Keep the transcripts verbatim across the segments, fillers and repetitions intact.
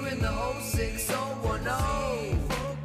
in the whole six oh one oh.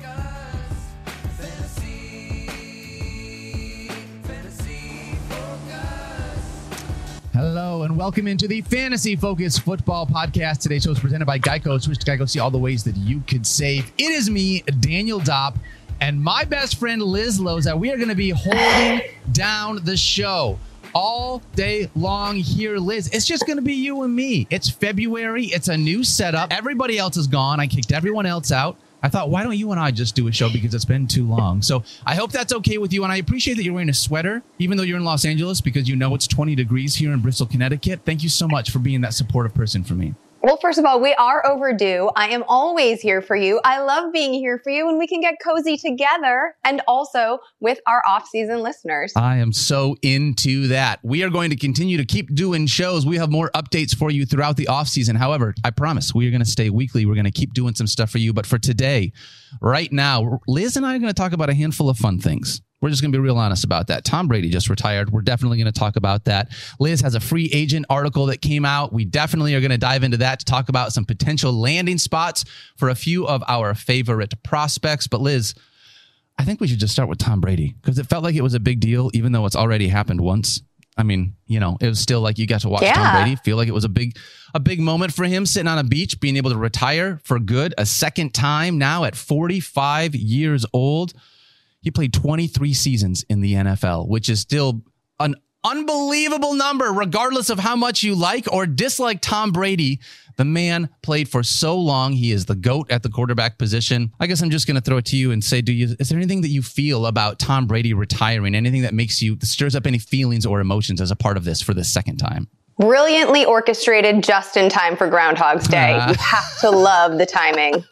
Hello and welcome into the Fantasy Focus Football Podcast. Today's show is presented by Geico. Switch to Geico, see all the ways that you could save. It is me, Daniel Dopp, and my best friend Liz Loza. We are going to be holding down the show all day long here, Liz. It's just going to be you and me. It's February. It's a new setup. Everybody else is gone. I kicked everyone else out. I thought, why don't you and I just do a show because it's been too long. So I hope that's okay with you. And I appreciate that you're wearing a sweater, even though you're in Los Angeles, because you know it's twenty degrees here in Bristol, Connecticut. Thank you so much for being that supportive person for me. Well, first of all, we are overdue. I am always here for you. I love being here for you, and we can get cozy together and also with our off-season listeners. I am so into that. We are going to continue to keep doing shows. We have more updates for you throughout the off-season. However, I promise we are going to stay weekly. We're going to keep doing some stuff for you. But for today, right now, Liz and I are going to talk about a handful of fun things. We're just going to be real honest about that. Tom Brady just retired. We're definitely going to talk about that. Liz has a free agent article that came out. We definitely are going to dive into that to talk about some potential landing spots for a few of our favorite prospects. But Liz, I think we should just start with Tom Brady because it felt like it was a big deal, even though it's already happened once. I mean, you know, it was still like you got to watch yeah. Tom Brady. Feel like it was a big, a big moment for him sitting on a beach, being able to retire for good a second time now at forty-five years old. He played twenty-three seasons in the N F L, which is still an unbelievable number, regardless of how much you like or dislike Tom Brady. The man played for so long. He is the GOAT at the quarterback position. I guess I'm just going to throw it to you and say, do you, is there anything that you feel about Tom Brady retiring? Anything that makes you, that stirs up any feelings or emotions as a part of this for the second time? Brilliantly orchestrated just in time for Groundhog's Day. Uh, you have to love the timing.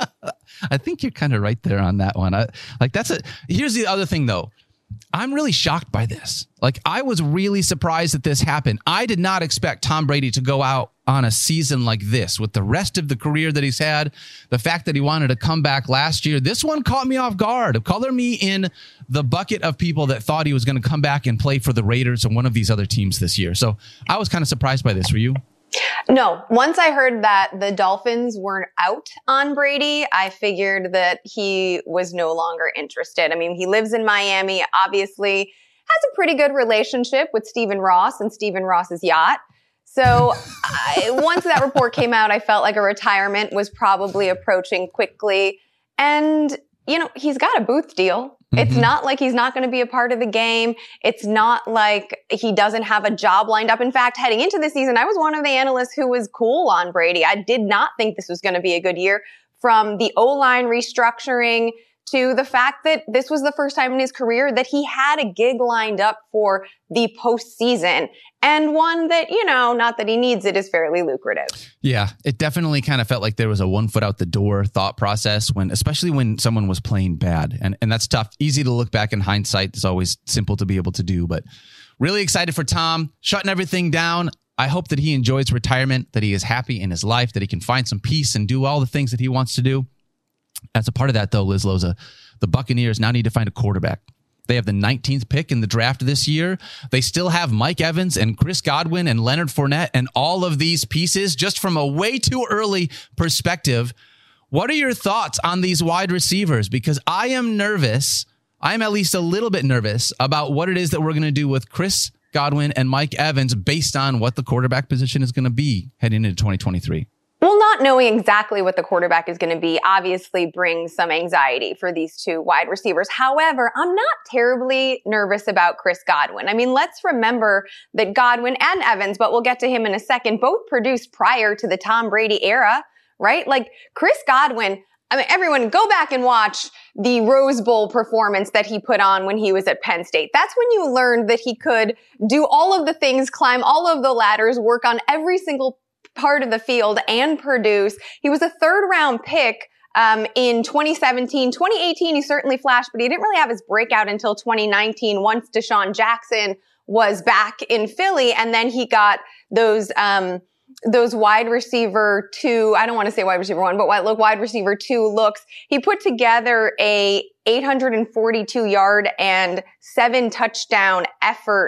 I think you're kind of right there on that one. I, like that's a, here's the other thing though. I'm really shocked by this. Like I was really surprised that this happened. I did not expect Tom Brady to go out on a season like this with the rest of the career that he's had. The fact that he wanted to come back last year, this one caught me off guard. Color me in the bucket of people that thought he was going to come back and play for the Raiders and one of these other teams this year. So I was kind of surprised by this. Were you? No. Once I heard that the Dolphins weren't out on Brady, I figured that he was no longer interested. I mean, he lives in Miami, obviously has a pretty good relationship with Stephen Ross and Stephen Ross's yacht. So I, once that report came out, I felt like a retirement was probably approaching quickly. And, you know, he's got a Booth deal. Mm-hmm. It's not like he's not going to be a part of the game. It's not like he doesn't have a job lined up. In fact, heading into the season, I was one of the analysts who was cool on Brady. I did not think this was going to be a good year, from the O-line restructuring to the fact that this was the first time in his career that he had a gig lined up for the postseason, and one that, you know, not that he needs it, is fairly lucrative. Yeah, it definitely kind of felt like there was a one foot out the door thought process when, especially when someone was playing bad. And, and that's tough. Easy to look back in hindsight. It's always simple to be able to do, but really excited for Tom shutting everything down. I hope that he enjoys retirement, that he is happy in his life, that he can find some peace and do all the things that he wants to do. As a part of that, though, Liz Loza, the Buccaneers now need to find a quarterback. They have the nineteenth pick in the draft this year. They still have Mike Evans and Chris Godwin and Leonard Fournette and all of these pieces just from a way too early perspective. What are your thoughts on these wide receivers? Because I am nervous. I am at least a little bit nervous about what it is that we're going to do with Chris Godwin and Mike Evans based on what the quarterback position is going to be heading into twenty twenty-three. Well, not knowing exactly what the quarterback is going to be obviously brings some anxiety for these two wide receivers. However, I'm not terribly nervous about Chris Godwin. I mean, let's remember that Godwin and Evans, but we'll get to him in a second, both produced prior to the Tom Brady era, right? Like Chris Godwin, I mean, everyone go back and watch the Rose Bowl performance that he put on when he was at Penn State. That's when you learned that he could do all of the things, climb all of the ladders, work on every single part of the field and produce. He was a third round pick um, in twenty seventeen. twenty eighteen, he certainly flashed, but he didn't really have his breakout until twenty nineteen once Deshaun Jackson was back in Philly. And then he got those, um, those wide receiver two, I don't want to say wide receiver one, but wide, look, wide receiver two looks. He put together a eight hundred forty-two yard and seven touchdown effort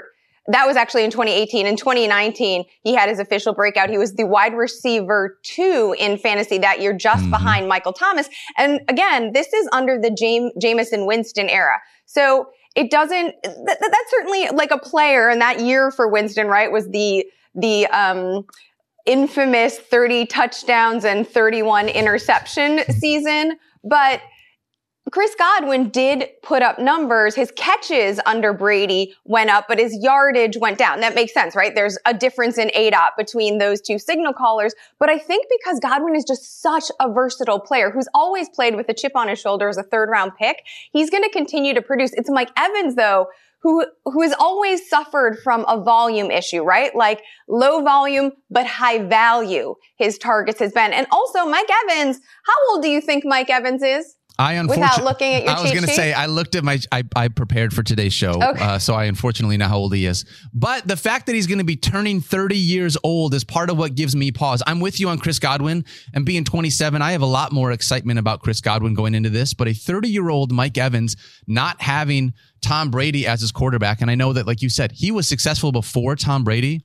that was actually in twenty eighteen. In twenty nineteen, he had his official breakout. He was the wide receiver two in fantasy that year, just mm-hmm. behind Michael Thomas. And again, this is under the Jame- Jameis Winston era. So it doesn't, th- that's certainly like a player. And that year for Winston, right, was the, the, um, infamous thirty touchdowns and thirty-one interception season. But Chris Godwin did put up numbers. His catches under Brady went up, but his yardage went down. That makes sense, right? There's a difference in A D O T between those two signal callers. But I think because Godwin is just such a versatile player who's always played with a chip on his shoulder as a third round pick, he's going to continue to produce. It's Mike Evans, though, who, who has always suffered from a volume issue, right? Like low volume, but high value, his targets has been. And also Mike Evans, how old do you think Mike Evans is? I unfortunately, without looking at your I was going to say, I looked at my, I, I prepared for today's show. Okay. Uh, so I unfortunately know how old he is. But the fact that he's going to be turning thirty years old is part of what gives me pause. I'm with you on Chris Godwin, and being twenty-seven, I have a lot more excitement about Chris Godwin going into this. But a thirty year old Mike Evans not having Tom Brady as his quarterback. And I know that, like you said, he was successful before Tom Brady.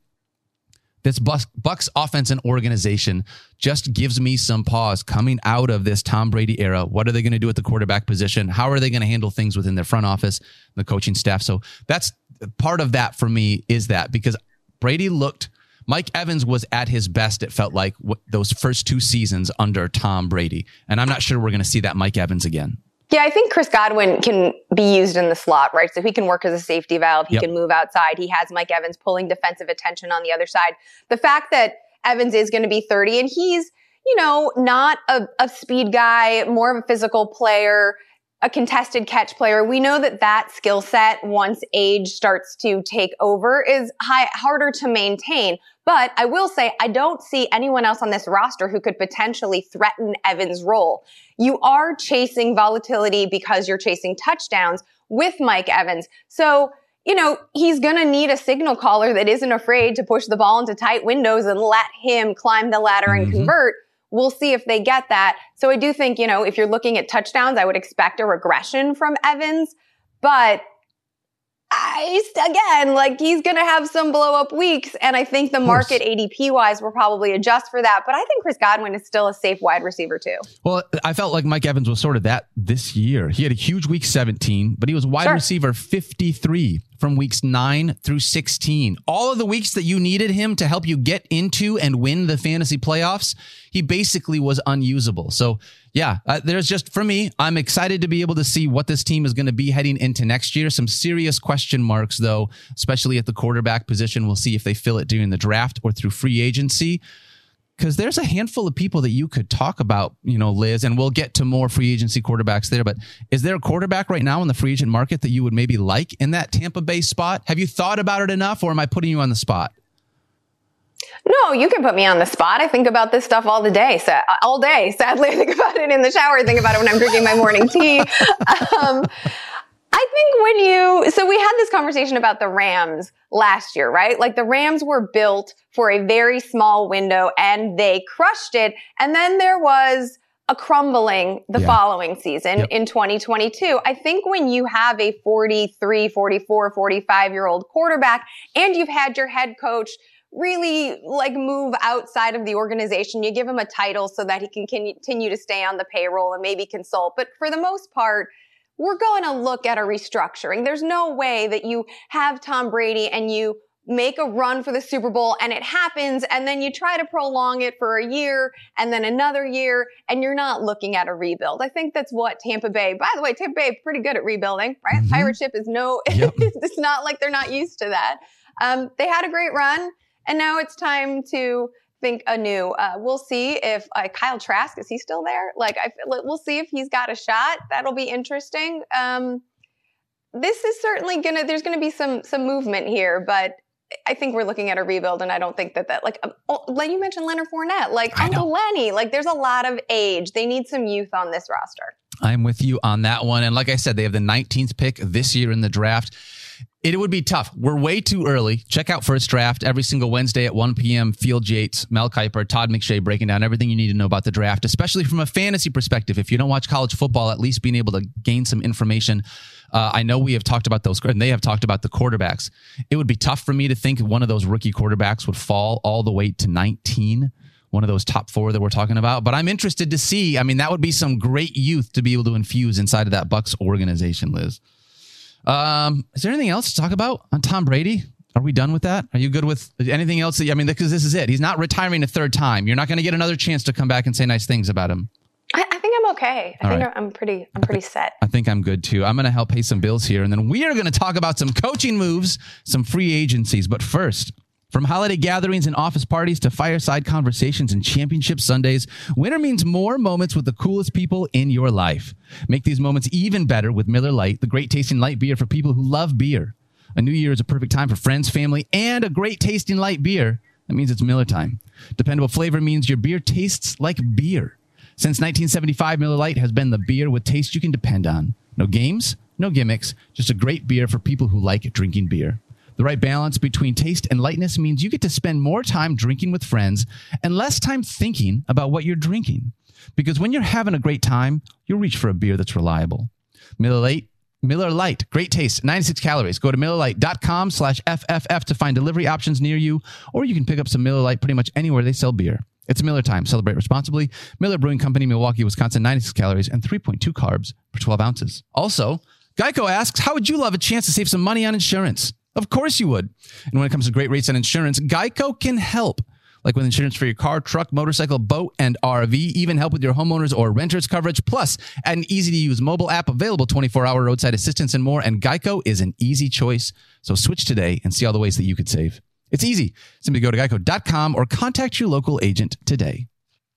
This Bucs, Bucs offense and organization just gives me some pause coming out of this Tom Brady era. What are they going to do at the quarterback position? How are they going to handle things within their front office, the coaching staff? So that's part of that for me, is that because Brady looked, Mike Evans was at his best, it felt like, w- those first two seasons under Tom Brady. And I'm not sure we're going to see that Mike Evans again. Yeah, I think Chris Godwin can be used in the slot, right? So he can work as a safety valve. He yep. can move outside. He has Mike Evans pulling defensive attention on the other side. The fact that Evans is going to be thirty and he's, you know, not a, a speed guy, more of a physical player, a contested catch player. We know that that skill set, once age starts to take over, is high, harder to maintain. But I will say, I don't see anyone else on this roster who could potentially threaten Evans' role. You are chasing volatility because you're chasing touchdowns with Mike Evans. So, you know, he's going to need a signal caller that isn't afraid to push the ball into tight windows and let him climb the ladder and mm-hmm. convert. We'll see if they get that. So I do think, you know, if you're looking at touchdowns, I would expect a regression from Evans. But I, again, like he's going to have some blow up weeks. And I think the market A D P wise will probably adjust for that. But I think Chris Godwin is still a safe wide receiver too. Well, I felt like Mike Evans was sort of that this year. He had a huge week seventeen, but he was wide sure. receiver fifty-three from weeks nine through sixteen. All of the weeks that you needed him to help you get into and win the fantasy playoffs, he basically was unusable. So yeah, uh, there's just, for me, I'm excited to be able to see what this team is going to be heading into next year. Some serious question marks, though, especially at the quarterback position. We'll see if they fill it during the draft or through free agency. Because there's a handful of people that you could talk about, you know, Liz, and we'll get to more free agency quarterbacks there. But is there a quarterback right now in the free agent market that you would maybe like in that Tampa Bay spot? Have you thought about it enough, or am I putting you on the spot? No, you can put me on the spot. I think about this stuff all the day, so, all day. Sadly, I think about it in the shower. I think about it when I'm drinking my morning tea. Um, I think when you, so we had this conversation about the Rams last year, right? Like the Rams were built for a very small window and they crushed it. And then there was a crumbling the yeah. following season yep. in twenty twenty-two. I think when you have a forty-three, forty-four, forty-five year old quarterback and you've had your head coach really like move outside of the organization, you give him a title so that he can continue to stay on the payroll and maybe consult. But for the most part, we're going to look at a restructuring. There's no way that you have Tom Brady and you make a run for the Super Bowl and it happens and then you try to prolong it for a year and then another year and you're not looking at a rebuild. I think that's what Tampa Bay, by the way, Tampa Bay is pretty good at rebuilding, right? Mm-hmm. Pirate ship is no, yep. it's not like they're not used to that. Um, they had a great run and now it's time to think anew. Uh, we'll see if uh, Kyle Trask, is he still there? Like, I, we'll see if he's got a shot. That'll be interesting. Um, this is certainly gonna. There's gonna be some some movement here, but I think we're looking at a rebuild, and I don't think that that like oh, like you mentioned Leonard Fournette, like I Uncle know. Lenny. Like, there's a lot of age. They need some youth on this roster. I'm with you on that one, and like I said, they have the nineteenth pick this year in the draft. It would be tough. We're way too early. Check out First Draft every single Wednesday at one p.m. Field Yates, Mel Kiper, Todd McShay breaking down everything you need to know about the draft, especially from a fantasy perspective. If you don't watch college football, at least being able to gain some information. Uh, I know we have talked about those, and they have talked about the quarterbacks. It would be tough for me to think one of those rookie quarterbacks would fall all the way to nineteen, one of those top four that we're talking about. But I'm interested to see. I mean, that would be some great youth to be able to infuse inside of that Bucs organization, Liz. Um, is there anything else to talk about on Tom Brady? Are we done with that? Are you good with anything else? That, I mean, because this is it. He's not retiring a third time. You're not going to get another chance to come back and say nice things about him. I, I think I'm okay. I All think right. I'm pretty, I'm pretty set. I think I'm good too. I'm going to help pay some bills here. And then we are going to talk about some coaching moves, some free agencies. But first, from holiday gatherings and office parties to fireside conversations and championship Sundays, winter means more moments with the coolest people in your life. Make these moments even better with Miller Lite, the great tasting light beer for people who love beer. A new year is a perfect time for friends, family, and a great tasting light beer. That means it's Miller time. Dependable flavor means your beer tastes like beer. Since nineteen seventy-five, Miller Lite has been the beer with taste you can depend on. No games, no gimmicks, just a great beer for people who like drinking beer. The right balance between taste and lightness means you get to spend more time drinking with friends and less time thinking about what you're drinking. Because when you're having a great time, you'll reach for a beer that's reliable. Miller Lite, Miller Lite, great taste, ninety-six calories. Go to Miller Lite dot com slash F F F to find delivery options near you, or you can pick up some Miller Lite pretty much anywhere they sell beer. It's Miller time. Celebrate responsibly. Miller Brewing Company, Milwaukee, Wisconsin, ninety-six calories and three point two carbs per twelve ounces. Also, Geico asks, how would you love a chance to save some money on insurance? Of course you would. And when it comes to great rates on insurance, Geico can help. Like with insurance for your car, truck, motorcycle, boat, and R V. Even help with your homeowners or renters coverage. Plus, an easy-to-use mobile app, available twenty-four hour roadside assistance, and more. And Geico is an easy choice. So switch today and see all the ways that you could save. It's easy. Simply go to geico dot com or contact your local agent today.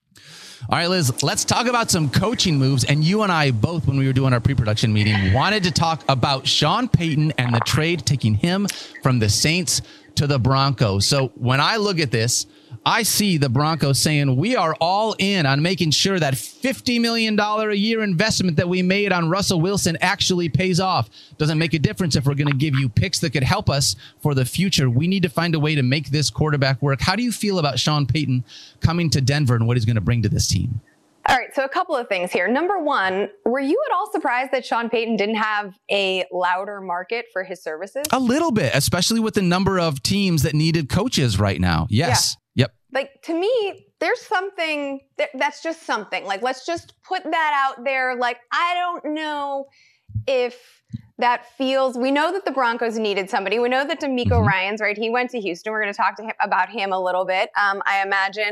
All right, Liz, let's talk about some coaching moves. And you and I both, when we were doing our pre-production meeting, wanted to talk about Sean Payton and the trade taking him from the Saints to the Broncos. So when I look at this, I see the Broncos saying we are all in on making sure that fifty million dollars a year investment that we made on Russell Wilson actually pays off. Doesn't make a difference if we're going to give you picks that could help us for the future. We need to find a way to make this quarterback work. How do you feel about Sean Payton coming to Denver and what he's going to bring to this team? All right, so a couple of things here. Number one, were you at all surprised that Sean Payton didn't have a louder market for his services? A little bit, especially with the number of teams that needed coaches right now. Yes. Yeah. Yep. Like, to me, there's something that, that's just something. Like, let's just put that out there. Like, I don't know if that feels, we know that the Broncos needed somebody. We know that DeMeco mm-hmm. Ryans, right? He went to Houston. We're going to talk to him about him a little bit, um, I imagine.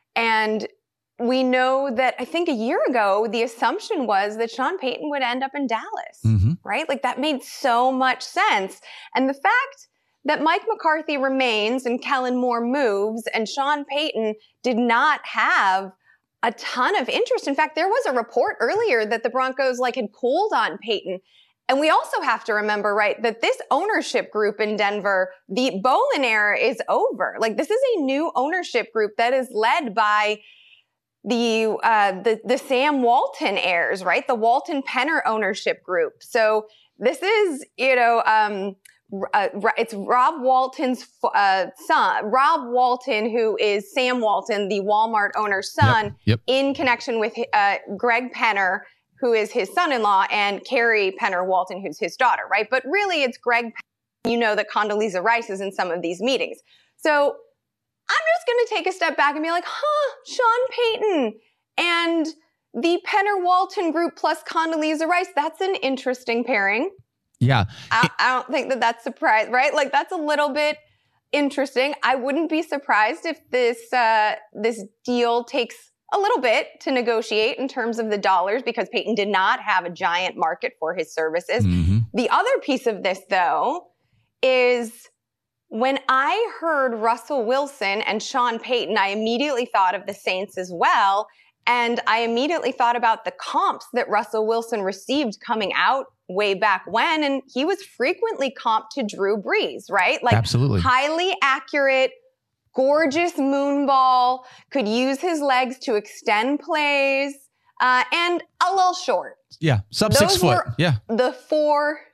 And we know that I think a year ago, the assumption was that Sean Payton would end up in Dallas, mm-hmm. right? Like, that made so much sense. And the fact that Mike McCarthy remains and Kellen Moore moves and Sean Payton did not have a ton of interest. In fact, there was a report earlier that the Broncos like had pulled on Payton. And we also have to remember, right, that this ownership group in Denver, the Bolin era is over. Like, this is a new ownership group that is led by the uh, the the Sam Walton heirs, right? The Walton Penner ownership group. So this is, you know, um, Uh, it's Rob Walton's uh, son, Rob Walton, who is Sam Walton, the Walmart owner's son, yep, yep. in connection with uh, Greg Penner, who is his son-in-law, and Carrie Penner Walton, who's his daughter, right? But really, it's Greg Penner. You know that Condoleezza Rice is in some of these meetings. So I'm just going to take a step back and be like, huh, Sean Payton and the Penner Walton group plus Condoleezza Rice, that's an interesting pairing. Yeah. I, I don't think that that's surprised, right? Like, that's a little bit interesting. I wouldn't be surprised if this uh, this deal takes a little bit to negotiate in terms of the dollars, because Payton did not have a giant market for his services. Mm-hmm. The other piece of this, though, is when I heard Russell Wilson and Sean Payton, I immediately thought of the Saints as well. And I immediately thought about the comps that Russell Wilson received coming out way back when. And he was frequently comped to Drew Brees, right? Like, absolutely highly accurate, gorgeous moonball, could use his legs to extend plays, uh, and a little short. Yeah, sub six foot. Were yeah. the four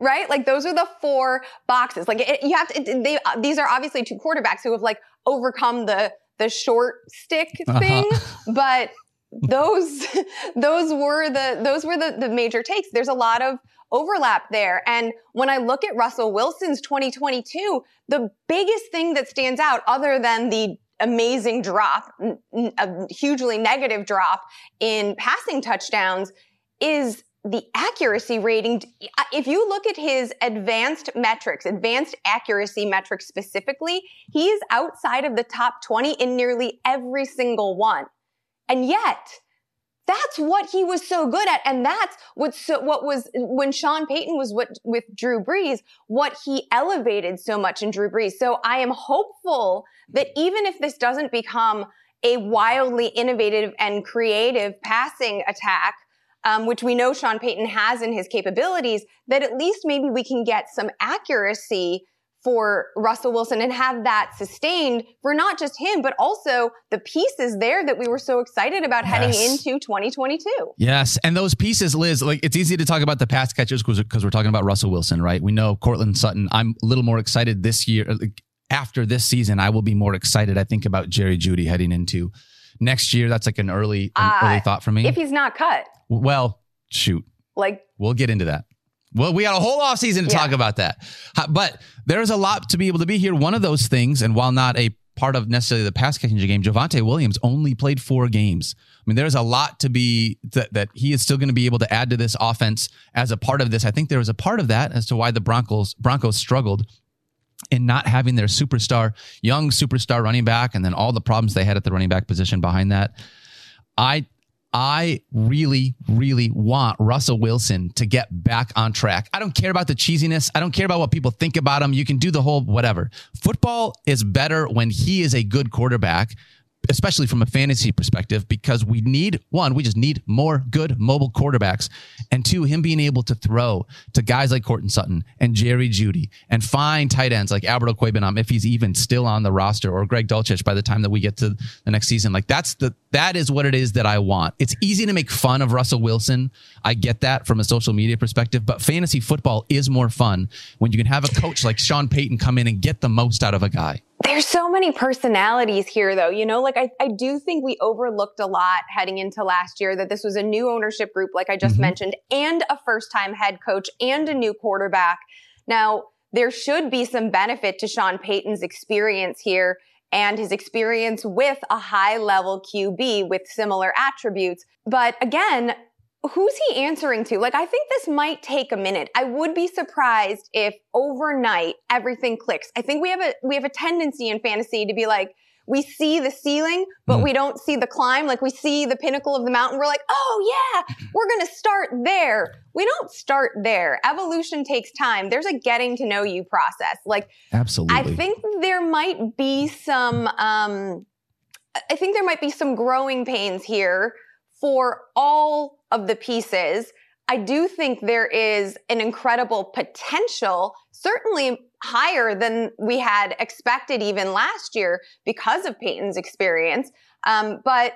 right? Like those are the four boxes. Like it, you have to, it, they, these are obviously two quarterbacks who have like overcome the, the short stick thing, uh-huh. but those, those were the, those were the, the major takes. There's a lot of overlap there. And when I look at Russell Wilson's twenty twenty-two, the biggest thing that stands out other than the amazing drop, a hugely negative drop in passing touchdowns is the accuracy rating. If you look at his advanced metrics, advanced accuracy metrics specifically, he is outside of the top twenty in nearly every single one. And yet, that's what he was so good at. And that's what, so, what was, when Sean Payton was what, with Drew Brees, what he elevated so much in Drew Brees. So I am hopeful that even if this doesn't become a wildly innovative and creative passing attack, Um, which we know Sean Payton has in his capabilities, that at least maybe we can get some accuracy for Russell Wilson and have that sustained for not just him, but also the pieces there that we were so excited about yes. heading into twenty twenty-two. Yes. And those pieces, Liz, like it's easy to talk about the pass catchers because we're talking about Russell Wilson, right? We know Cortland Sutton. I'm a little more excited this year. Like, after this season, I will be more excited, I think, about Jerry Jeudy heading into next year. That's like an early, an uh, early thought for me. If he's not cut. Well, shoot. Like we'll get into that. Well, we got a whole off season to yeah. talk about that. But there's a lot to be able to be here. One of those things, and while not a part of necessarily the pass catching game, Javonte Williams only played four games. I mean, there's a lot to be that, that he is still going to be able to add to this offense as a part of this. I think there was a part of that as to why the Broncos Broncos struggled in not having their superstar, young superstar running back, and then all the problems they had at the running back position behind that. I I really, really want Russell Wilson to get back on track. I don't care about the cheesiness. I don't care about what people think about him. You can do the whole whatever. Football is better when he is a good quarterback, especially from a fantasy perspective, because we need, one, we just need more good mobile quarterbacks. And two, him being able to throw to guys like Cortland Sutton and Jerry Jeudy and find tight ends like Albert Okwuegbunam, if he's even still on the roster, or Greg Dulcich by the time that we get to the next season. Like that's the, that is what it is that I want. It's easy to make fun of Russell Wilson. I get that from a social media perspective, but fantasy football is more fun when you can have a coach like Sean Payton come in and get the most out of a guy. There's so many personalities here, though. You know, like I, I do think we overlooked a lot heading into last year that this was a new ownership group, like I just mm-hmm. mentioned, and a first-time head coach and a new quarterback. Now, there should be some benefit to Sean Payton's experience here and his experience with a high-level Q B with similar attributes. But again, who's he answering to? Like, I think this might take a minute. I would be surprised if overnight everything clicks. I think we have a we have a tendency in fantasy to be like, we see the ceiling, but mm. we don't see the climb. Like we see the pinnacle of the mountain. We're like, oh yeah, we're going to start there. We don't start there. Evolution takes time. There's a getting to know you process. Like, absolutely. I think there might be some, um, I think there might be some growing pains here for all of the pieces. I do think there is an incredible potential, certainly higher than we had expected even last year because of Payton's experience. Um, but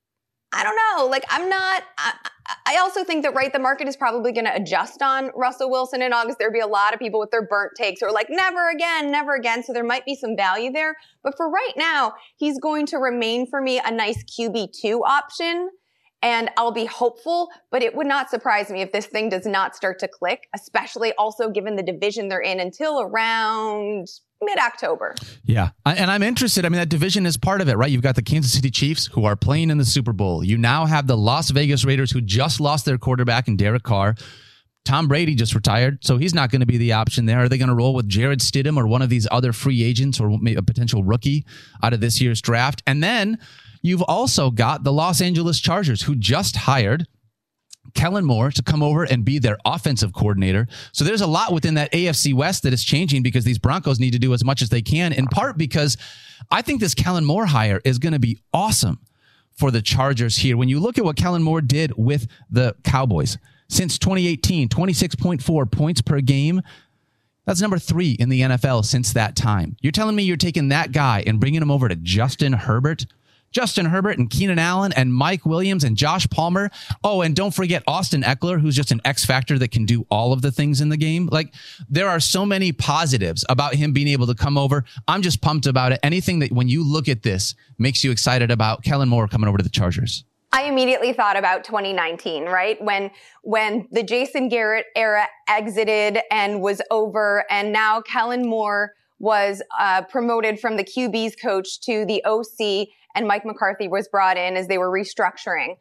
I don't know, like I'm not, I, I also think that, right, the market is probably going to adjust on Russell Wilson in August. There'll be a lot of people with their burnt takes or like never again, never again. So there might be some value there. But for right now, he's going to remain for me a nice Q B two option. And I'll be hopeful, but it would not surprise me if this thing does not start to click, especially also given the division they're in until around mid-October. Yeah. And I'm interested. I mean, that division is part of it, right? You've got the Kansas City Chiefs who are playing in the Super Bowl. You now have the Las Vegas Raiders who just lost their quarterback in Derek Carr. Tom Brady just retired, so he's not going to be the option there. Are they going to roll with Jared Stidham or one of these other free agents or a potential rookie out of this year's draft? And then you've also got the Los Angeles Chargers, who just hired Kellen Moore to come over and be their offensive coordinator. So there's a lot within that A F C West that is changing because these Broncos need to do as much as they can, in part because I think this Kellen Moore hire is going to be awesome for the Chargers here. When you look at what Kellen Moore did with the Cowboys since twenty eighteen, twenty-six point four points per game. That's number three in the N F L since that time. You're telling me you're taking that guy and bringing him over to Justin Herbert Justin Herbert and Keenan Allen and Mike Williams and Josh Palmer. Oh, and don't forget Austin Eckler, who's just an X factor that can do all of the things in the game. Like, there are so many positives about him being able to come over. I'm just pumped about it. Anything that when you look at this makes you excited about Kellen Moore coming over to the Chargers. I immediately thought about twenty nineteen, right? When when the Jason Garrett era exited and was over, and now Kellen Moore was uh, promoted from the Q B's coach to the O C, and Mike McCarthy was brought in as they were restructuring.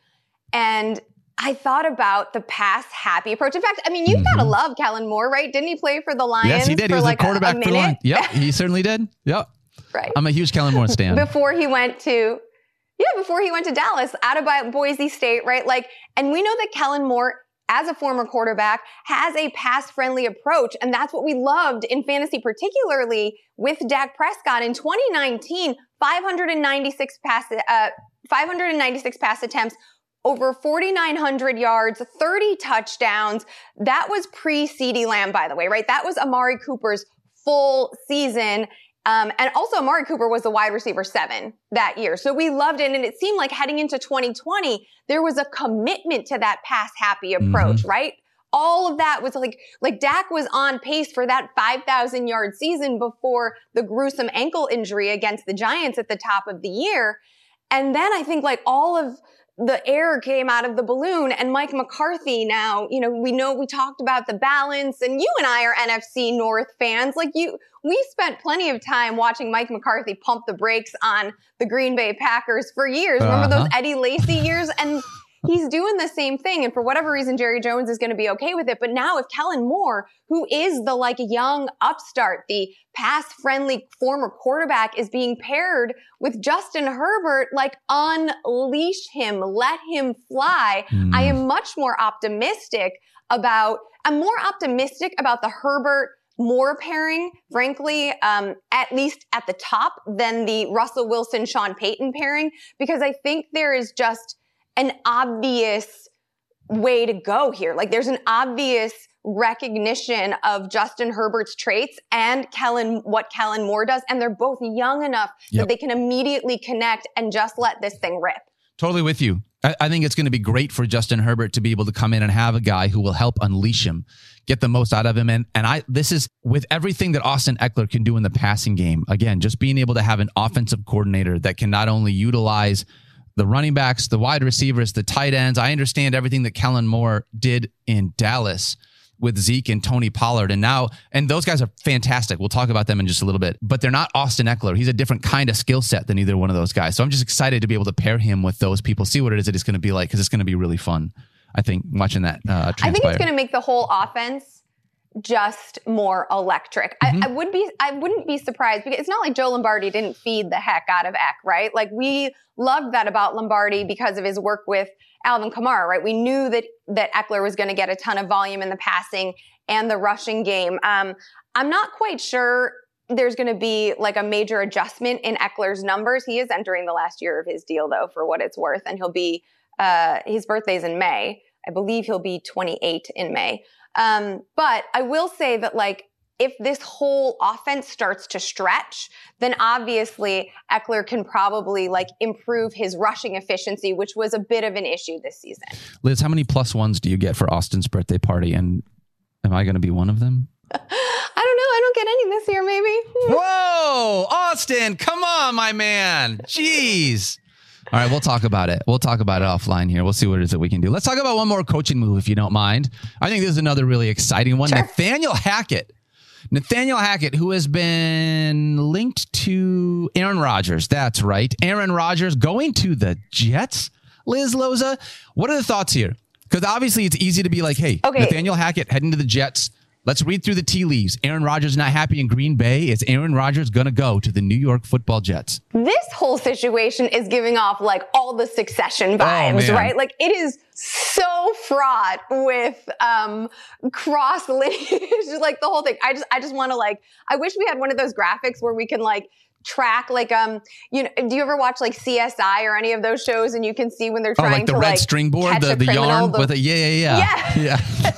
And I thought about the pass happy approach. In fact, I mean, you've mm-hmm. got to love Kellen Moore, right? Didn't he play for the Lions? Yes, he did. For he was like a quarterback a, a for the Lions. Yep, he certainly did. Yep. Right. I'm a huge Kellen Moore stan. Before he went to, yeah, before he went to Dallas, out of Boise State, right? Like, and we know that Kellen Moore, as a former quarterback, has a pass-friendly approach, and that's what we loved in fantasy, particularly with Dak Prescott in twenty nineteen. five hundred ninety-six pass, uh, five hundred ninety-six pass attempts, over forty-nine hundred yards, thirty touchdowns. That was pre-CeeDee Lamb, by the way, right? That was Amari Cooper's full season. Um, and also Amari Cooper was the wide receiver seven that year. So we loved it. And it seemed like heading into twenty twenty, there was a commitment to that pass happy approach, mm-hmm. right? All of that was like, like Dak was on pace for that five thousand yard season before the gruesome ankle injury against the Giants at the top of the year. And then I think like all of the air came out of the balloon, and Mike McCarthy now, you know, we know we talked about the balance, and you and I are N F C North fans. Like you, we spent plenty of time watching Mike McCarthy pump the brakes on the Green Bay Packers for years. Uh-huh. Remember those Eddie Lacy years? And he's doing the same thing. And for whatever reason, Jerry Jones is going to be okay with it. But now if Kellen Moore, who is the like young upstart, the pass-friendly former quarterback, is being paired with Justin Herbert, like unleash him, let him fly. Mm. I am much more optimistic about, I'm more optimistic about the Herbert Moore pairing, frankly, um, at least at the top, than the Russell Wilson, Sean Payton pairing, because I think there is just an obvious way to go here. Like there's an obvious recognition of Justin Herbert's traits and Kellen, what Kellen Moore does. And they're both young enough yep. that they can immediately connect and just let this thing rip. Totally with you. I, I think it's going to be great for Justin Herbert to be able to come in and have a guy who will help unleash him, get the most out of him. And, and I, this is with everything that Austin Eckler can do in the passing game. Again, just being able to have an offensive coordinator that can not only utilize the running backs, the wide receivers, the tight ends. I understand everything that Kellen Moore did in Dallas with Zeke and Tony Pollard. And now, and those guys are fantastic. We'll talk about them in just a little bit, but they're not Austin Eckler. He's a different kind of skill set than either one of those guys. So I'm just excited to be able to pair him with those people, see what it is that it's going to be like, because it's going to be really fun. I think watching that uh, transpire. I think it's going to make the whole offense just more electric. Mm-hmm. I, I would be, I wouldn't be surprised, because it's not like Joe Lombardi didn't feed the heck out of Eck, right? Like we loved that about Lombardi because of his work with Alvin Kamara, right? We knew that, that Eckler was going to get a ton of volume in the passing and the rushing game. Um, I'm not quite sure there's going to be like a major adjustment in Eckler's numbers. He is entering the last year of his deal though, for what it's worth. And he'll be, uh, his birthday's in May. I believe he'll be twenty-eight in May. Um, but I will say that like, if this whole offense starts to stretch, then obviously Eckler can probably like improve his rushing efficiency, which was a bit of an issue this season. Liz, how many plus ones do you get for Austin's birthday party? And am I going to be one of them? I don't know. I don't get any this year, maybe. Whoa, Austin, come on, my man. Jeez. All right, we'll talk about it. We'll talk about it offline here. We'll see what it is that we can do. Let's talk about one more coaching move, if you don't mind. I think this is another really exciting one. Sure. Nathaniel Hackett. Nathaniel Hackett, who has been linked to Aaron Rodgers. That's right. Aaron Rodgers going to the Jets. Liz Loza, what are the thoughts here? Because obviously it's easy to be like, hey, okay. Nathaniel Hackett heading to the Jets. Let's read through the tea leaves. Aaron Rodgers not happy in Green Bay. Is Aaron Rodgers going to go to the New York Football Jets? This whole situation is giving off like all the Succession vibes, oh, right? Like it is so fraught with um, cross lineage, like the whole thing. I just, I just want to like, I wish we had one of those graphics where we can like track like, um, you know, do you ever watch like C S I or any of those shows and you can see when they're trying oh, like the to red like string board, the, the criminal, yarn the, with a, yeah, yeah, yeah. Yeah. yeah.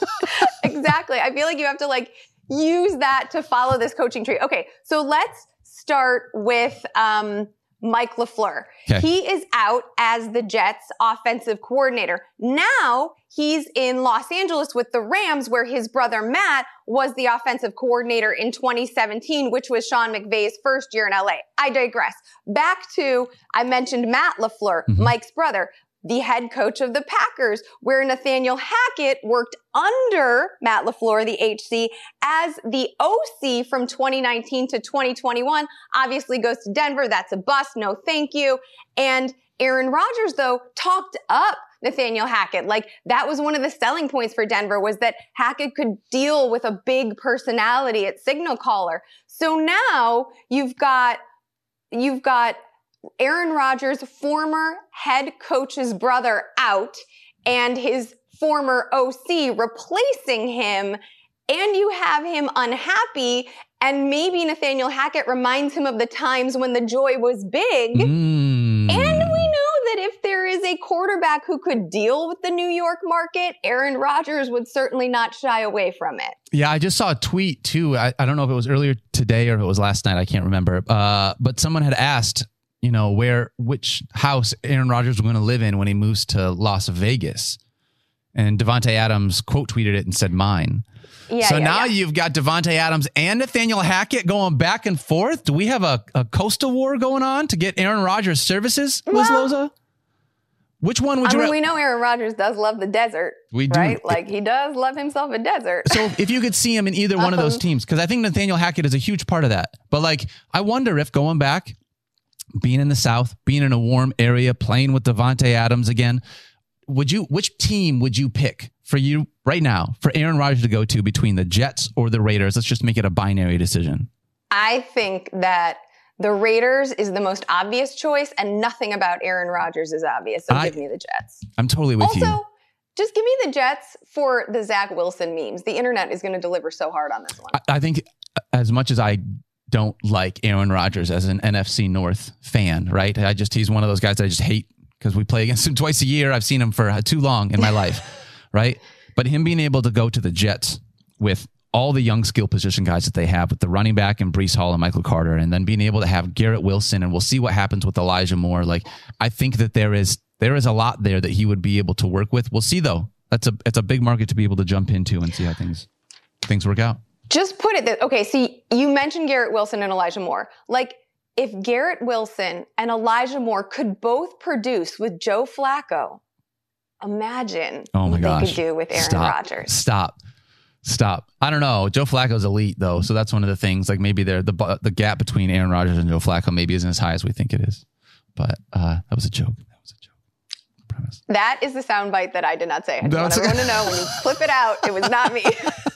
Exactly. I feel like you have to like use that to follow this coaching tree. Okay. So let's start with, um, Mike LaFleur. Okay. He is out as the Jets offensive coordinator. Now he's in Los Angeles with the Rams, where his brother Matt was the offensive coordinator in twenty seventeen, which was Sean McVay's first year in L A. I digress. Back to, I mentioned Matt LaFleur, mm-hmm. Mike's brother, the head coach of the Packers, where Nathaniel Hackett worked under Matt LaFleur, the H C, as the O C from twenty nineteen to twenty twenty-one. Obviously goes to Denver. That's a bust. No, thank you. And Aaron Rodgers, though, talked up Nathaniel Hackett. Like, that was one of the selling points for Denver, was that Hackett could deal with a big personality at signal caller. So now you've got, you've got Aaron Rodgers' former head coach's brother out and his former O C replacing him, and you have him unhappy, and maybe Nathaniel Hackett reminds him of the times when the joy was big. Mm. And we know that if there is a quarterback who could deal with the New York market, Aaron Rodgers would certainly not shy away from it. Yeah, I just saw a tweet too. I, I don't know if it was earlier today or if it was last night. I can't remember. Uh, but someone had asked, you know, where, which house Aaron Rodgers was going to live in when he moves to Las Vegas. And Davante Adams quote tweeted it and said, mine. Yeah, so yeah, now yeah. you've got Davante Adams and Nathaniel Hackett going back and forth. Do we have a, a coastal war going on to get Aaron Rodgers services, Liz well, Loza? Which one would I you... mean, ra- we know Aaron Rodgers does love the desert. We do. Right? Like, he does love himself a desert. So if you could see him in either one of those teams, because I think Nathaniel Hackett is a huge part of that. But like, I wonder if going back, being in the South, being in a warm area, playing with Davante Adams again, would you, which team would you pick for you right now for Aaron Rodgers to go to between the Jets or the Raiders? Let's just make it a binary decision. I think that the Raiders is the most obvious choice, and nothing about Aaron Rodgers is obvious. So I, give me the Jets. I'm totally with also, you. Also, just give me the Jets for the Zach Wilson memes. The internet is going to deliver so hard on this one. I, I think as much as I don't like Aaron Rodgers as an N F C North fan, right? I just, he's one of those guys that I just hate because we play against him twice a year. I've seen him for too long in my life, right? But him being able to go to the Jets with all the young skill position guys that they have with the running back and Breece Hall and Michael Carter, and then being able to have Garrett Wilson, and we'll see what happens with Elijah Moore. Like, I think that there is, there is a lot there that he would be able to work with. We'll see though. That's a, it's a big market to be able to jump into and see how things, things work out. Just put it that, okay, see, you mentioned Garrett Wilson and Elijah Moore. Like, if Garrett Wilson and Elijah Moore could both produce with Joe Flacco, imagine oh my what gosh. they could do with Aaron Stop. Rodgers. Stop. Stop. I don't know. Joe Flacco's elite though, so that's one of the things. Like, maybe they're, the the gap between Aaron Rodgers and Joe Flacco maybe isn't as high as we think it is. But uh, that was a joke. That was a joke. I promise. That is the soundbite that I did not say. I just want everyone to know when you clip it out, it was not me.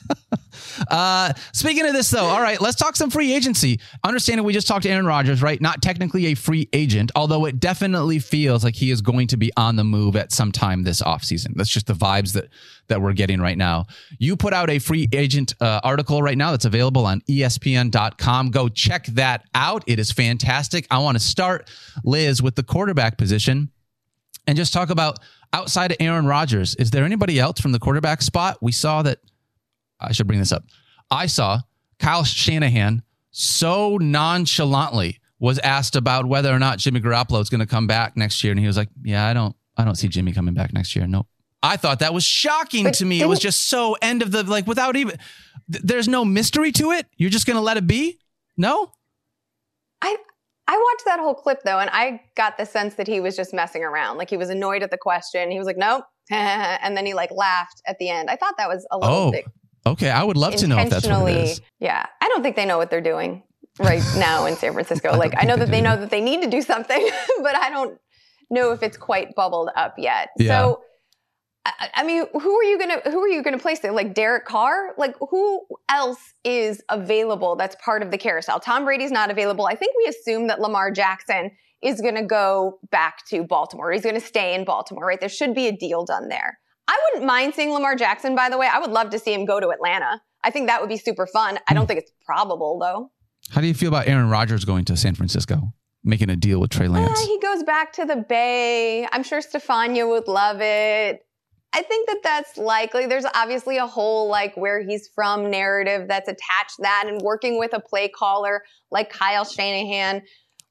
Uh, speaking of this, though, all right, let's talk some free agency. Understanding we just talked to Aaron Rodgers, right? Not technically a free agent, although it definitely feels like he is going to be on the move at some time this offseason. That's just the vibes that that we're getting right now. You put out a free agent uh, article right now that's available on E S P N dot com. Go check that out. It is fantastic. I want to start, Liz, with the quarterback position and just talk about, outside of Aaron Rodgers, is there anybody else from the quarterback spot? We saw that, I should bring this up. I saw Kyle Shanahan so nonchalantly was asked about whether or not Jimmy Garoppolo is going to come back next year. And he was like, yeah, I don't, I don't see Jimmy coming back next year. Nope. I thought that was shocking but to me. It was just so end of the, like, without even, th- there's no mystery to it. You're just going to let it be? No? I, I watched that whole clip though, and I got the sense that he was just messing around. Like, he was annoyed at the question. He was like, nope. And then he like laughed at the end. I thought that was a little oh. bit. Okay, I would love to know if that's what it is. Yeah, I don't think they know what they're doing right now in San Francisco. I like, I know that they, they know that they need to do something, but I don't know if it's quite bubbled up yet. Yeah. So, I, I mean, who are you gonna who are you gonna place there? Like Derek Carr? Like, who else is available that's part of the carousel? Tom Brady's not available. I think we assume that Lamar Jackson is gonna go back to Baltimore. He's gonna stay in Baltimore, right? There should be a deal done there. I wouldn't mind seeing Lamar Jackson, by the way. I would love to see him go to Atlanta. I think that would be super fun. I don't think it's probable, though. How do you feel about Aaron Rodgers going to San Francisco, making a deal with Trey Lance? Uh, he goes back to the Bay. I'm sure Stefania would love it. I think that that's likely. There's obviously a whole, like, where he's from narrative that's attached to that, and working with a play caller like Kyle Shanahan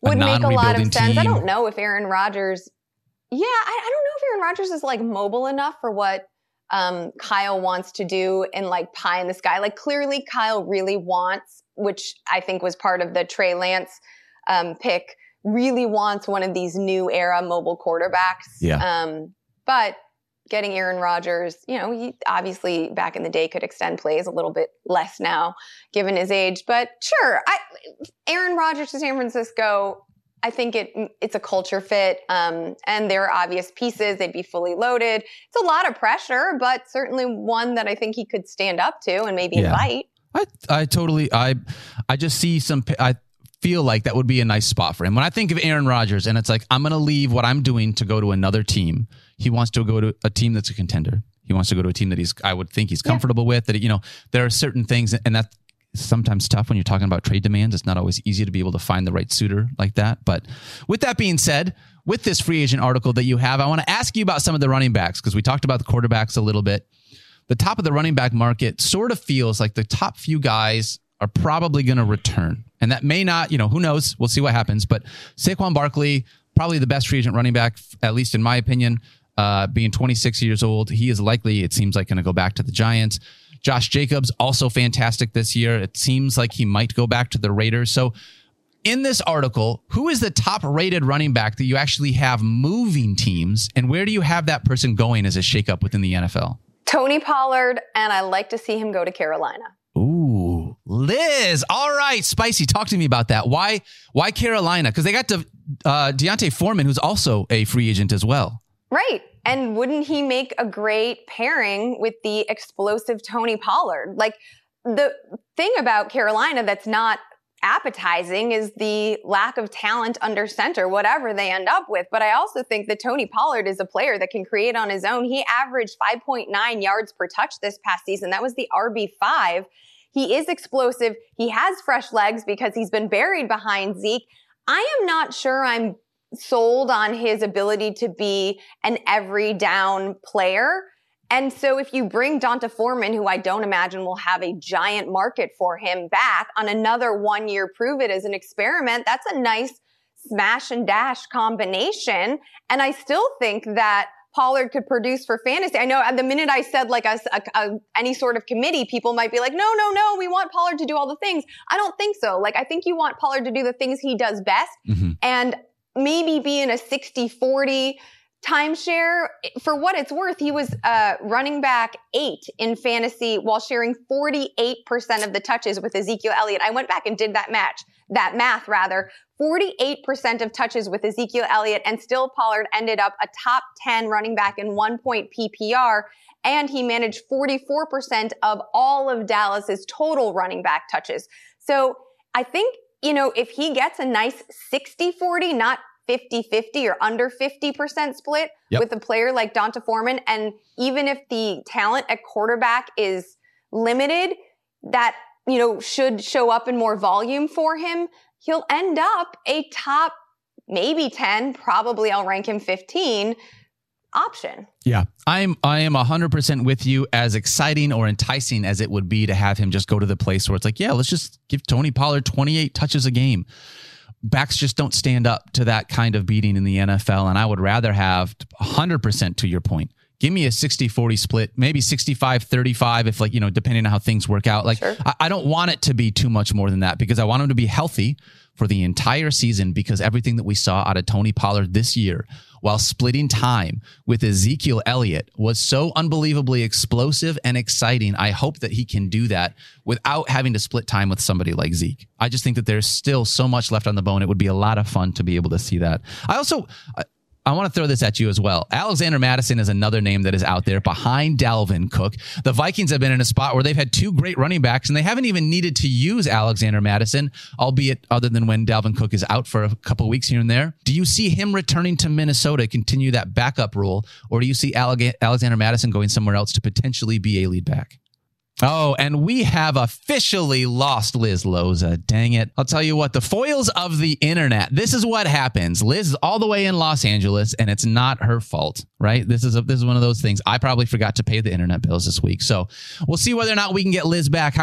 Would make a lot of sense. Team. I don't know if Aaron Rodgers. Yeah, I, I don't know if Aaron Rodgers is like mobile enough for what um, Kyle wants to do in like pie in the sky. Like clearly Kyle really wants, which I think was part of the Trey Lance um, pick, really wants one of these new era mobile quarterbacks. Yeah. Um, but getting Aaron Rodgers, you know, he obviously back in the day could extend plays a little bit less now given his age. But sure, I, Aaron Rodgers to San Francisco, I think it it's a culture fit, um, and there are obvious pieces. They'd be fully loaded. It's a lot of pressure, but certainly one that I think he could stand up to and maybe yeah. invite. I I totally I I just see some I feel like that would be a nice spot for him. When I think of Aaron Rodgers, and it's like I'm going to leave what I'm doing to go to another team. He wants to go to a team that's a contender. He wants to go to a team that he's I would think he's comfortable yeah. with. That you know there are certain things, and that. Sometimes tough when you're talking about trade demands. It's not always easy to be able to find the right suitor like that. But with that being said, with this free agent article that you have, I want to ask you about some of the running backs because we talked about the quarterbacks a little bit. The top of the running back market sort of feels like the top few guys are probably going to return. And that may not, you know, who knows? We'll see what happens. But Saquon Barkley, probably the best free agent running back, at least in my opinion, uh, being twenty-six years old. He is likely, it seems like, going to go back to the Giants. Josh Jacobs, also fantastic this year. It seems like he might go back to the Raiders. So in this article, who is the top rated running back that you actually have moving teams? And where do you have that person going as a shakeup within the N F L? Tony Pollard, and I like to see him go to Carolina. Ooh, Liz. All right, spicy. Talk to me about that. Why Why Carolina? Because they got De, uh, Deontay Foreman, who's also a free agent as well. Right. And wouldn't he make a great pairing with the explosive Tony Pollard? Like the thing about Carolina that's not appetizing is the lack of talent under center, whatever they end up with. But I also think that Tony Pollard is a player that can create on his own. He averaged five point nine yards per touch this past season. That was the R B five. He is explosive. He has fresh legs because he's been buried behind Zeke. I am not sure I'm sold on his ability to be an every down player. And so if you bring D'Onta Foreman, who I don't imagine will have a giant market for him, back on another one year prove it as an experiment, that's a nice smash and dash combination. And I still think that Pollard could produce for fantasy. I know at the minute I said like a, a, a any sort of committee, people might be like, no, no, no, we want Pollard to do all the things. I don't think so. Like, I think you want Pollard to do the things he does best. Mm-hmm. And maybe be in a sixty forty timeshare. For what it's worth, he was uh, running back eight in fantasy while sharing forty-eight percent of the touches with Ezekiel Elliott. I went back and did that match, that math rather. forty-eight percent of touches with Ezekiel Elliott, and still Pollard ended up a top ten running back in one point P P R. And he managed forty-four percent of all of Dallas's total running back touches. So I think, you know, if he gets a nice sixty forty, not fifty fifty or under fifty percent split yep. with a player like D'Onta Foreman, and even if the talent at quarterback is limited, that, you know, should show up in more volume for him, he'll end up a top maybe ten, probably I'll rank him fifteen option. Yeah, I'm I am one hundred percent with you. As exciting or enticing as it would be to have him just go to the place where it's like, yeah, let's just give Tony Pollard twenty-eight touches a game. Backs just don't stand up to that kind of beating in the N F L, and I would rather have one hundred percent to your point. Give me a sixty forty split, maybe sixty-five thirty-five if, like, you know, depending on how things work out. Like, sure. I, I don't want it to be too much more than that because I want him to be healthy for the entire season, because everything that we saw out of Tony Pollard this year while splitting time with Ezekiel Elliott was so unbelievably explosive and exciting. I hope that he can do that without having to split time with somebody like Zeke. I just think that there's still so much left on the bone. It would be a lot of fun to be able to see that. I also... I want to throw this at you as well. Alexander Mattison is another name that is out there behind Dalvin Cook. The Vikings have been in a spot where they've had two great running backs, and they haven't even needed to use Alexander Mattison, albeit other than when Dalvin Cook is out for a couple of weeks here and there. Do you see him returning to Minnesota, continue that backup role, or do you see Alexander Mattison going somewhere else to potentially be a lead back? Oh, and we have officially lost Liz Loza. Dang it. I'll tell you what, the foils of the internet. This is what happens. Liz is all the way in Los Angeles, and it's not her fault, right? This is a, this is one of those things. I probably forgot to pay the internet bills this week. So we'll see whether or not we can get Liz back. However,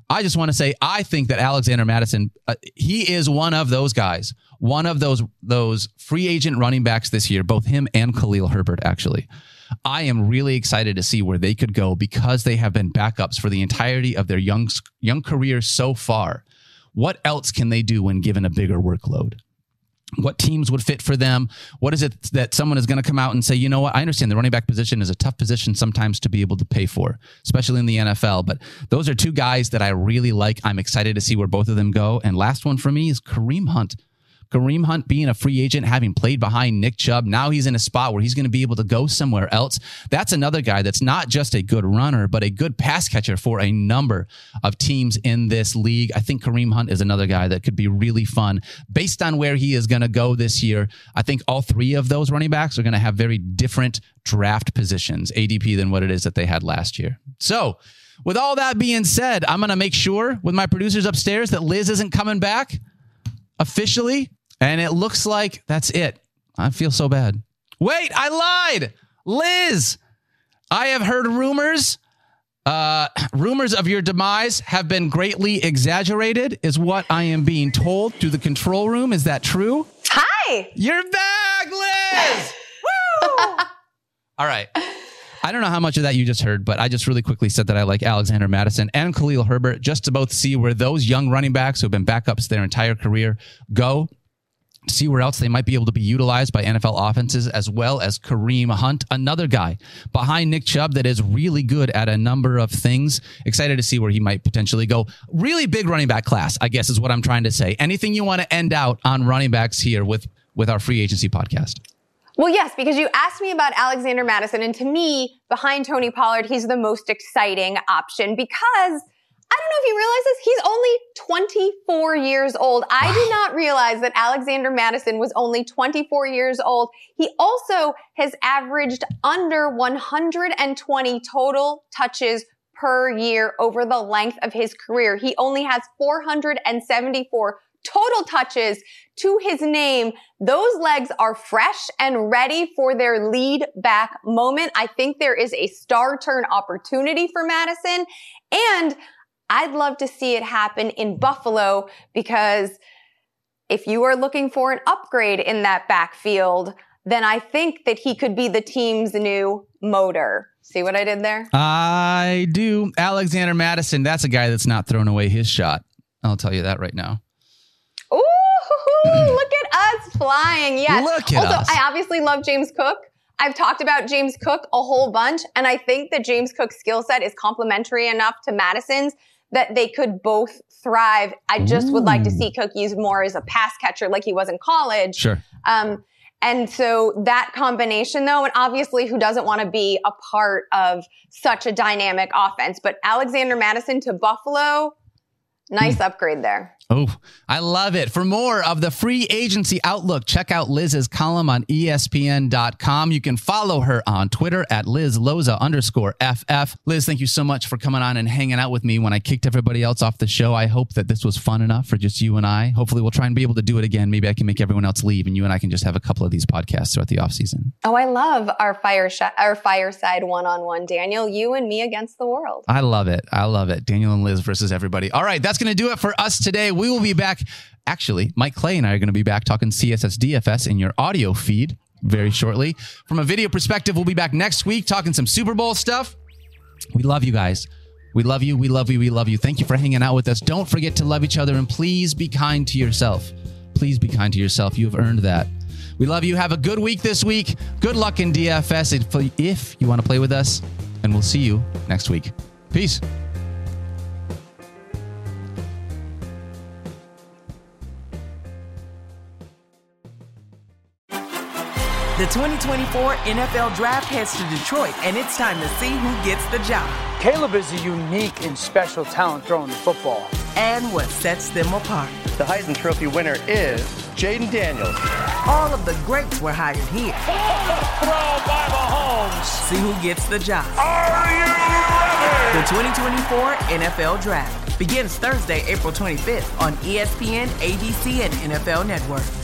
I just want to say, I think that Alexander Mattison, uh, he is one of those guys, one of those those free agent running backs this year, both him and Khalil Herbert, actually. I am really excited to see where they could go because they have been backups for the entirety of their young, young career so far. What else can they do when given a bigger workload? What teams would fit for them? What is it that someone is going to come out and say, you know what, I understand the running back position is a tough position sometimes to be able to pay for, especially in the N F L. But those are two guys that I really like. I'm excited to see where both of them go. And last one for me is Kareem Hunt. Kareem Hunt being a free agent, having played behind Nick Chubb, now he's in a spot where he's going to be able to go somewhere else. That's another guy that's not just a good runner, but a good pass catcher for a number of teams in this league. I think Kareem Hunt is another guy that could be really fun. Based on where he is going to go this year, I think all three of those running backs are going to have very different draft positions, A D P, than what it is that they had last year. So, with all that being said, I'm going to make sure with my producers upstairs that Liz isn't coming back officially. And it looks like that's it. I feel so bad. Wait, I lied. Liz, I have heard rumors. Uh, rumors of your demise have been greatly exaggerated, is what I am being told through the control room. Is that true? Hi. You're back, Liz. Woo! All right. I don't know how much of that you just heard, but I just really quickly said that I like Alexander Mattison and Khalil Herbert just to both see where those young running backs who have been backups their entire career go. See where else they might be able to be utilized by N F L offenses, as well as Kareem Hunt, another guy behind Nick Chubb that is really good at a number of things. Excited to see where he might potentially go. Really big running back class, I guess is what I'm trying to say. Anything you want to end out on running backs here with, with our free agency podcast? Well, yes, because you asked me about Alexander Mattison, and to me, behind Tony Pollard, he's the most exciting option because I don't know if you realize this, he's only twenty-four years old. I did not realize that Alexander Mattison was only twenty-four years old. He also has averaged under one hundred twenty total touches per year over the length of his career. He only has four hundred seventy-four total touches to his name. Those legs are fresh and ready for their lead back moment. I think there is a star turn opportunity for Mattison, and I'd love to see it happen in Buffalo because if you are looking for an upgrade in that backfield, then I think that he could be the team's new motor. See what I did there? I do. Alexander Mattison, that's a guy that's not thrown away his shot. I'll tell you that right now. Ooh, look at us flying. Yes. Look at also, us. I obviously love James Cook. I've talked about James Cook a whole bunch, and I think that James Cook's skill set is complementary enough to Mattison's that they could both thrive. I just Ooh. would like to see Cook used more as a pass catcher like he was in college. Sure. Um, and so that combination, though, and obviously who doesn't want to be a part of such a dynamic offense? But Alexander Mattison to Buffalo, nice mm. upgrade there. Oh, I love it. For more of the free agency outlook, check out Liz's column on E S P N dot com. You can follow her on Twitter at Liz Loza underscore F F. Liz, thank you so much for coming on and hanging out with me when I kicked everybody else off the show. I hope that this was fun enough for just you and I. Hopefully we'll try and be able to do it again. Maybe I can make everyone else leave and you and I can just have a couple of these podcasts throughout the off season. Oh, I love our fire sh- our fireside one-on-one, Daniel. You and me against the world. I love it. I love it. Daniel and Liz versus everybody. All right, that's going to do it for us today. We will be back. Actually, Mike Clay and I are going to be back talking C S S D F S in your audio feed very shortly. From a video perspective, we'll be back next week talking some Super Bowl stuff. We love you guys. We love you. We love you. We love you. Thank you for hanging out with us. Don't forget to love each other, and please be kind to yourself. Please be kind to yourself. You have earned that. We love you. Have a good week this week. Good luck in D F S if, if you want to play with us, and we'll see you next week. Peace. The twenty twenty-four N F L Draft heads to Detroit, and it's time to see who gets the job. Caleb is a unique and special talent throwing the football. And what sets them apart. The Heisman Trophy winner is Jaden Daniels. All of the greats were hired here. Throw by Mahomes. See who gets the job. Are you ready? The twenty twenty-four N F L Draft begins Thursday, April twenty-fifth on E S P N, A B C, and N F L Network.